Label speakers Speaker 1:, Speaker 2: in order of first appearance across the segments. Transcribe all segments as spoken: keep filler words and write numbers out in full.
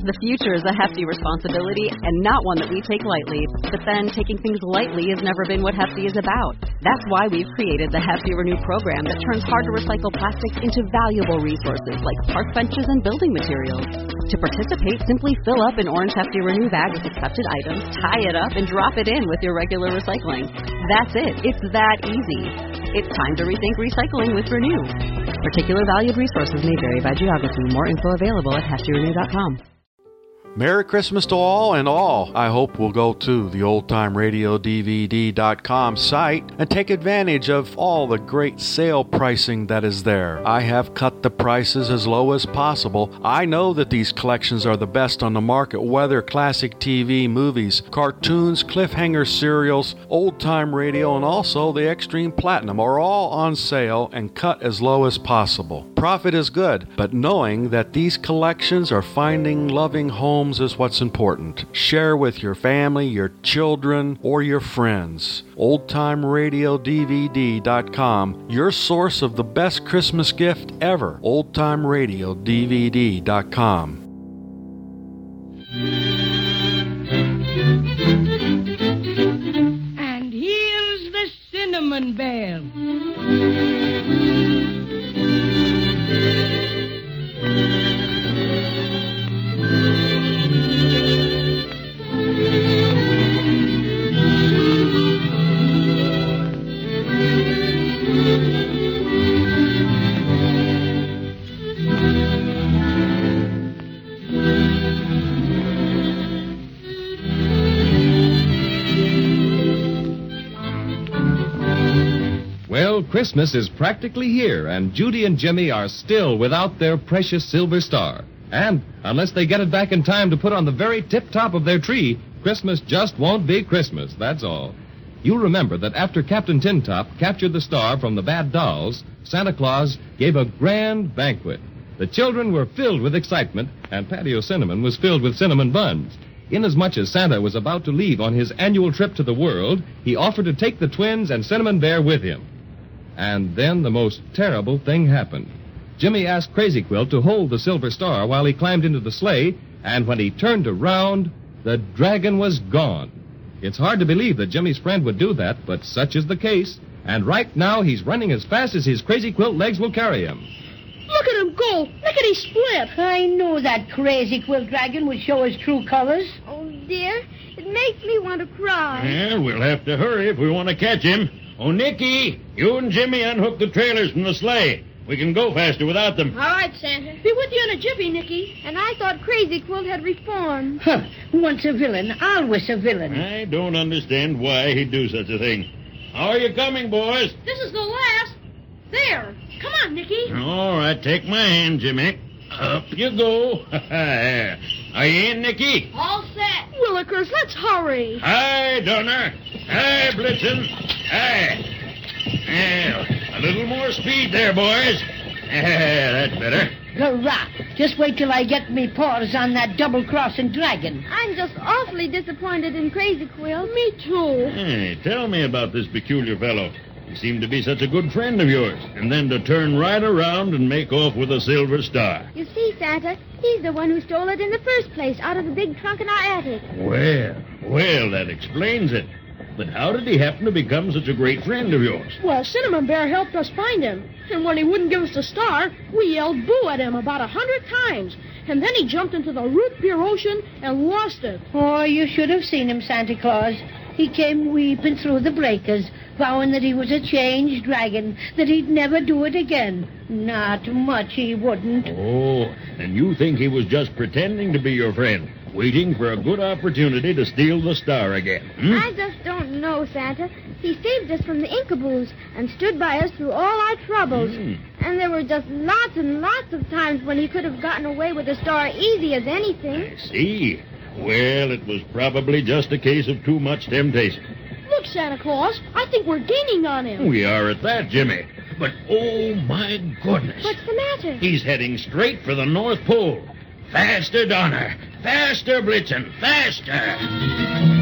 Speaker 1: The future is a hefty responsibility and not one that we take lightly. But then, taking things lightly has never been what Hefty is about. That's why we've created the Hefty Renew program that turns hard-to-recycle plastics into valuable resources like park benches and building materials. To participate, simply fill up an orange Hefty Renew bag with accepted items, tie it up, and drop it in with your regular recycling. That's it. It's that easy. It's time to rethink recycling with Renew. Particular valued resources may vary by geography. More info available at hefty renew dot com.
Speaker 2: Merry Christmas to all, and all I hope will go to the old time radio D V D dot com site and take advantage of all the great sale pricing that is there. I have cut the prices as low as possible. I know that these collections are the best on the market, whether classic T V, movies, cartoons, cliffhanger serials, old time radio, and also the Extreme Platinum are all on sale and cut as low as possible. Profit is good, but knowing that these collections are finding loving homes is what's important. Share with your family, your children, or your friends. old time radio D V D dot com, your source of the best Christmas gift ever. old time radio D V D dot com.
Speaker 3: And here's the cinnamon bell.
Speaker 4: Well, Christmas is practically here, and Judy and Jimmy are still without their precious silver star. And unless they get it back in time to put on the very tip-top of their tree, Christmas just won't be Christmas, that's all. You'll remember that after Captain Tintop captured the star from the bad dolls, Santa Claus gave a grand banquet. The children were filled with excitement, and Patio Cinnamon was filled with cinnamon buns. Inasmuch as Santa was about to leave on his annual trip to the world, he offered to take the twins and Cinnamon Bear with him. And then the most terrible thing happened. Jimmy asked Crazy Quilt to hold the silver star while he climbed into the sleigh, and when he turned around, the dragon was gone. It's hard to believe that Jimmy's friend would do that, but such is the case. And right now, he's running as fast as his Crazy Quilt legs will carry him.
Speaker 3: Look at him go. Look at his split.
Speaker 5: I knew that Crazy Quilt dragon would show his true colors.
Speaker 6: Oh, dear. It makes me want to cry.
Speaker 7: Yeah, we'll have to hurry if we want to catch him. Oh, Nicky, you and Jimmy unhook the trailers from the sleigh. We can go faster without them.
Speaker 3: All right, Santa. Be with you in a jiffy, Nicky.
Speaker 6: And I thought Crazy Quilt had reformed.
Speaker 5: Huh. Once a villain, always a villain.
Speaker 7: I don't understand why he'd do such a thing. How are you coming, boys?
Speaker 3: This is the last. There. Come on, Nicky.
Speaker 7: All right, take my hand, Jimmy. Up you go. Are you in, Nicky?
Speaker 3: All set. Willikers, let's hurry.
Speaker 7: Hi, Donner. Hi, Blitzen. Hi. Well, a little more speed there, boys. That's better.
Speaker 5: Hurrah. Just wait till I get me paws on that double-crossing dragon.
Speaker 6: I'm just awfully disappointed in Crazy Quilt.
Speaker 3: Me too.
Speaker 7: Hey, tell me about this peculiar fellow. He seemed to be such a good friend of yours. And then to turn right around and make off with a silver star.
Speaker 6: You see, Santa, he's the one who stole it in the first place out of the big trunk in our attic.
Speaker 7: Well, well, that explains it. But how did he happen to become such a great friend of yours?
Speaker 3: Well, Cinnamon Bear helped us find him. And when he wouldn't give us the star, we yelled boo at him about a hundred times. And then he jumped into the root beer ocean and lost it.
Speaker 5: Oh, you should have seen him, Santa Claus. He came weeping through the breakers, vowing that he was a changed dragon, that he'd never do it again. Not much he wouldn't.
Speaker 7: Oh, and you think he was just pretending to be your friend, waiting for a good opportunity to steal the star again, hmm?
Speaker 6: I just don't know, Santa. He saved us from the Inkaboos and stood by us through all our troubles.
Speaker 7: Mm.
Speaker 6: And there were just lots and lots of times when he could have gotten away with the star easy as anything.
Speaker 7: I see. Well, it was probably just a case of too much temptation.
Speaker 3: Look, Santa Claus, I think we're gaining on him.
Speaker 7: We are at that, Jimmy. But, oh, my goodness.
Speaker 6: What's the matter?
Speaker 7: He's heading straight for the North Pole. Faster, Donner. Faster, Blitzen. Faster.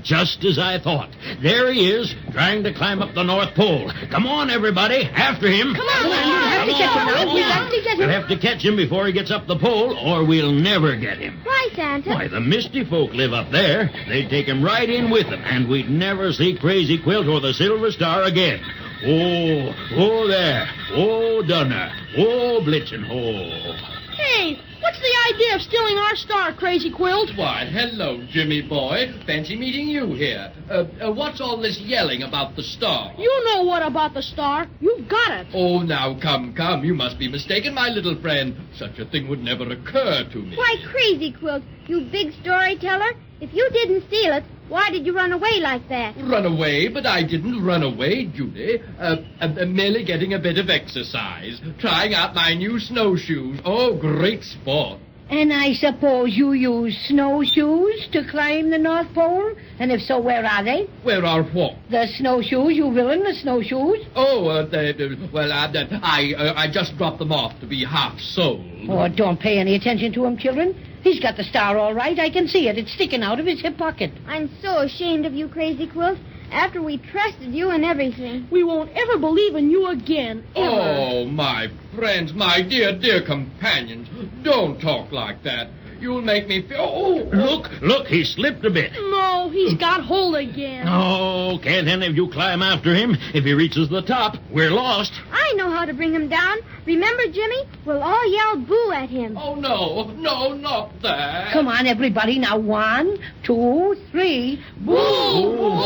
Speaker 7: just as I thought. There he is, trying to climb up the North Pole. Come on, everybody, after him.
Speaker 5: Come on, we'll have to catch him now. We've got to get him.
Speaker 7: We'll have to catch him before he gets up the pole, or we'll never get him.
Speaker 6: Why, Santa?
Speaker 7: Why, the Misty folk live up there. They'd take him right in with them, and we'd never see Crazy Quilt or the Silver Star again. Oh, oh there. Oh, Dunner. Oh, Blitzen. Oh.
Speaker 3: Hey, what's the idea of stealing our star, Crazy Quilt?
Speaker 8: Why, hello, Jimmy boy. Fancy meeting you here. Uh, uh, what's all this yelling about the star?
Speaker 3: You know what about the star. You've got it.
Speaker 8: Oh, now, come, come. You must be mistaken, my little friend. Such a thing would never occur to me.
Speaker 6: Why, Crazy Quilt, you big storyteller. If you didn't steal it, why did you run away like that?
Speaker 8: Run away? But I didn't run away, Judy. Uh, uh, uh, merely getting a bit of exercise. Trying out my new snowshoes. Oh, great sport.
Speaker 5: And I suppose you use snowshoes to climb the North Pole? And if so, where are they?
Speaker 8: Where are what?
Speaker 5: The snowshoes, you villain, the snowshoes.
Speaker 8: Oh, uh, they, uh, well, uh, I, uh, I just dropped them off to be half sold.
Speaker 5: Oh, don't pay any attention to him, children. He's got the star all right. I can see it. It's sticking out of his hip pocket.
Speaker 6: I'm so ashamed of you, Crazy Quilt. After we trusted you and everything.
Speaker 3: We won't ever believe in you again, ever.
Speaker 8: Oh, my friends, my dear, dear companions, don't talk like that. You'll make me feel... Oh,
Speaker 7: Look, look, he slipped a bit.
Speaker 3: No, he's got hold again.
Speaker 7: Oh, can't any of you climb after him? If he reaches the top, we're lost.
Speaker 6: I know how to bring him down. Remember, Jimmy? We'll all yell boo at him.
Speaker 8: oh, no, no, not that.
Speaker 5: Come on, everybody. Now, one, two, three.
Speaker 8: Boo!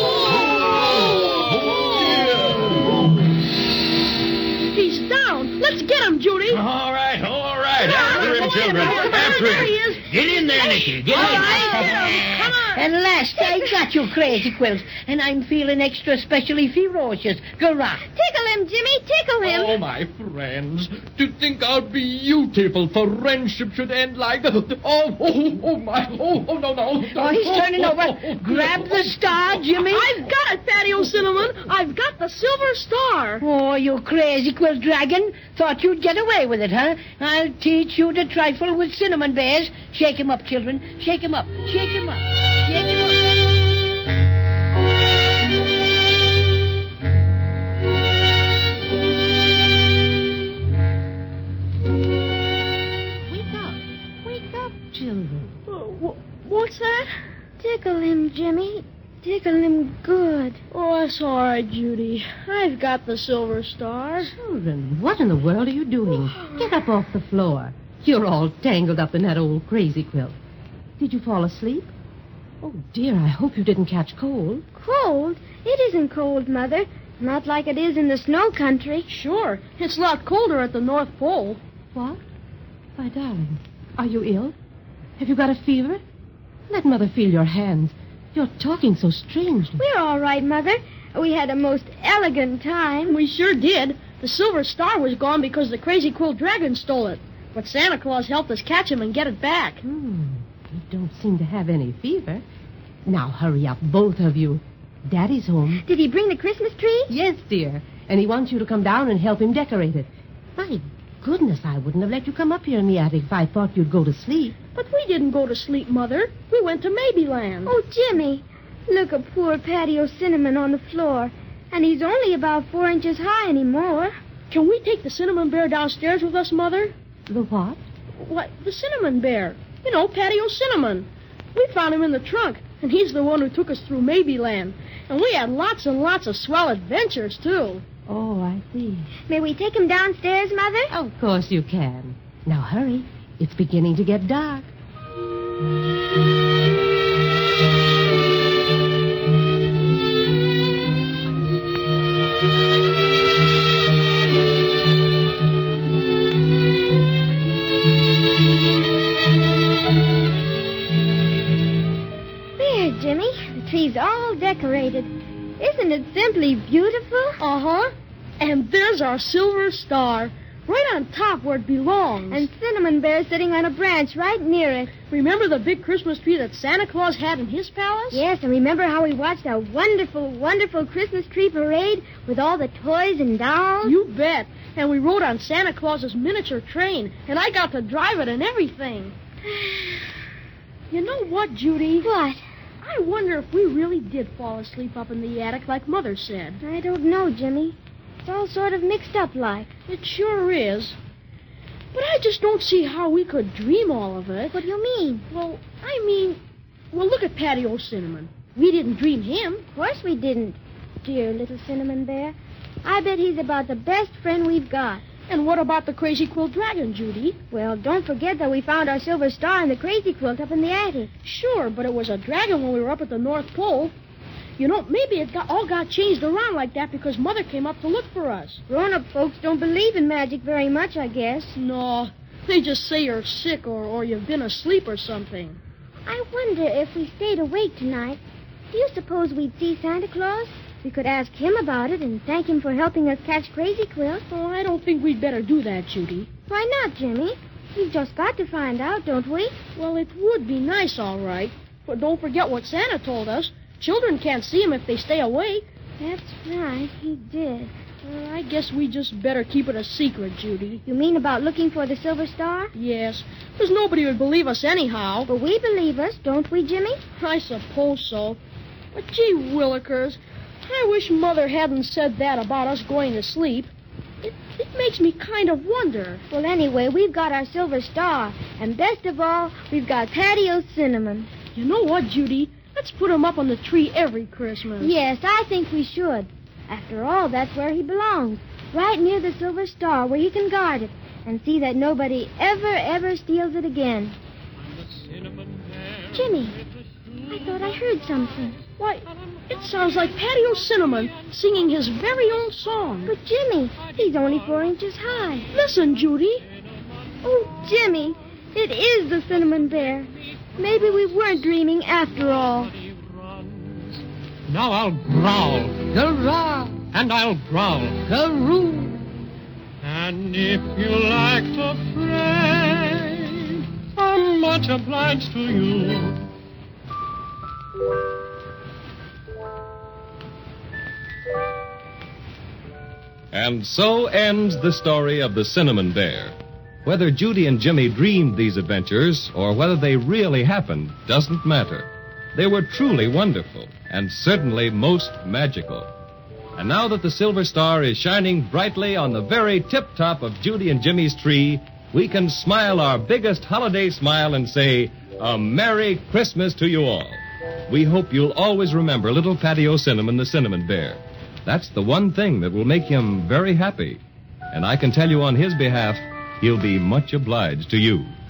Speaker 3: He's down. Let's get him, Judy.
Speaker 7: All right, all right. After him,
Speaker 3: Come on,
Speaker 7: children.
Speaker 3: come on,
Speaker 7: After
Speaker 3: there he
Speaker 7: him.
Speaker 3: is.
Speaker 7: Get in there, Nicky. Get
Speaker 3: All
Speaker 7: in.
Speaker 3: right, get him. Come on.
Speaker 5: At last, I got you, Crazy Quilt. And I'm feeling extra specially ferocious. Garah.
Speaker 6: Tickle him, Jimmy. Tickle him.
Speaker 8: Oh, my friends, to think how beautiful friendship should end like that. Oh, oh, oh, my, oh, oh, no, no.
Speaker 5: Oh, he's turning over. Grab the star, Jimmy.
Speaker 3: I've got it, Patio Cinnamon. I've got the Silver Star.
Speaker 5: Oh, you crazy quilt dragon. Thought you'd get away with it, huh? I'll teach you to trifle with cinnamon bears. Shake him up, children. Shake him up. Shake him up. Shake him up.
Speaker 9: Wake up. Wake up, children.
Speaker 3: Uh, wh- what's that?
Speaker 6: Tickle him, Jimmy. Tickle him good.
Speaker 3: Oh, that's all right, Judy. I've got the Silver Star.
Speaker 9: Children, what in the world are you doing? Get up off the floor. You're all tangled up in that old Crazy Quilt. Did you fall asleep? Oh, dear, I hope you didn't catch cold.
Speaker 6: Cold? It isn't cold, Mother. Not like it is in the snow country.
Speaker 3: Sure. It's a lot colder at the North Pole.
Speaker 9: What? My darling, are you ill? Have you got a fever? Let Mother feel your hands. You're talking so strangely.
Speaker 6: We're all right, Mother. We had a most elegant time.
Speaker 3: We sure did. The Silver Star was gone because the Crazy Quilt Dragon stole it. But Santa Claus helped us catch him and get it back.
Speaker 9: Hmm. You don't seem to have any fever. Now, hurry up, both of you. Daddy's home.
Speaker 6: Did he bring the Christmas tree?
Speaker 9: Yes, dear. And he wants you to come down and help him decorate it. My goodness, I wouldn't have let you come up here in the attic if I thought you'd go to sleep.
Speaker 3: But we didn't go to sleep, Mother. We went to Maybeland.
Speaker 6: Oh, Jimmy, look at poor Patio Cinnamon on the floor. And he's only about four inches high anymore.
Speaker 3: Can we take the Cinnamon Bear downstairs with us, Mother?
Speaker 9: The what?
Speaker 3: What? The Cinnamon Bear. You know, Patio Cinnamon. We found him in the trunk, and he's the one who took us through Maybeland. And we had lots and lots of swell adventures, too.
Speaker 9: Oh, I see.
Speaker 6: May we take him downstairs, Mother?
Speaker 9: Of course you can. Now hurry. It's beginning to get dark.
Speaker 6: There, Jimmy. The tree's all decorated. Isn't it simply beautiful?
Speaker 3: Uh-huh. And there's our Silver Star, right on top where it belongs.
Speaker 6: And Cinnamon Bear sitting on a branch right near it.
Speaker 3: Remember the big Christmas tree that Santa Claus had in his palace?
Speaker 6: Yes, and remember how we watched our wonderful, wonderful Christmas tree parade with all the toys and dolls?
Speaker 3: You bet. And we rode on Santa Claus's miniature train, and I got to drive it and everything. You know what, Judy?
Speaker 6: What?
Speaker 3: I I wonder if we really did fall asleep up in the attic like Mother said.
Speaker 6: I don't know, Jimmy. It's all sort of mixed up like.
Speaker 3: It sure is. But I just don't see how we could dream all of it.
Speaker 6: What do you mean?
Speaker 3: Well, I mean, well, look at Patty O'Cinnamon. We didn't dream him.
Speaker 6: Of course we didn't, dear little Cinnamon Bear. I bet he's about the best friend we've got.
Speaker 3: And what about the Crazy Quilt Dragon, Judy?
Speaker 6: Well, don't forget that we found our silver star in the Crazy Quilt up in the attic.
Speaker 3: Sure, but it was a dragon when we were up at the North Pole. You know, maybe it got, all got changed around like that because Mother came up to look for us.
Speaker 6: Grown-up folks don't believe in magic very much, I guess.
Speaker 3: No, they just say you're sick or, or you've been asleep or something.
Speaker 6: I wonder if we stayed awake tonight, do you suppose we'd see Santa Claus? We could ask him about it and thank him for helping us catch Crazy Quilt.
Speaker 3: Oh, I don't think we'd better do that, Judy.
Speaker 6: Why not, Jimmy? We've just got to find out, don't we?
Speaker 3: Well, it would be nice, all right. But don't forget what Santa told us. Children can't see him if they stay awake.
Speaker 6: That's right, he did.
Speaker 3: Well, I guess we just better keep it a secret, Judy.
Speaker 6: You mean about looking for the silver star?
Speaker 3: Yes, because nobody would believe us anyhow.
Speaker 6: But we believe us, don't we, Jimmy?
Speaker 3: I suppose so. But gee willikers, I wish Mother hadn't said that about us going to sleep. It, it makes me kind of wonder.
Speaker 6: Well, anyway, we've got our silver star. And best of all, we've got Patty O'Cinnamon.
Speaker 3: You know what, Judy? Let's put him up on the tree every Christmas.
Speaker 6: Yes, I think we should. After all, that's where he belongs. Right near the silver star where he can guard it and see that nobody ever, ever steals it again. Jimmy, I thought I heard something.
Speaker 3: Why, it sounds like Patty O'Cinnamon singing his very own song.
Speaker 6: But, Jimmy, he's only four inches high.
Speaker 3: Listen, Judy.
Speaker 6: Oh, Jimmy, it is the Cinnamon Bear. Maybe we weren't dreaming after all.
Speaker 10: Now I'll growl, hurrah, and I'll growl, hurroo. And if you like to pray, I'm much obliged to you.
Speaker 4: And so ends the story of the Cinnamon Bear. Whether Judy and Jimmy dreamed these adventures or whether they really happened doesn't matter. They were truly wonderful and certainly most magical. And now that the silver star is shining brightly on the very tip-top of Judy and Jimmy's tree, we can smile our biggest holiday smile and say, a Merry Christmas to you all. We hope you'll always remember little Patty O'Cinnamon, the Cinnamon Bear. That's the one thing that will make him very happy. And I can tell you on his behalf, he'll be much obliged to you.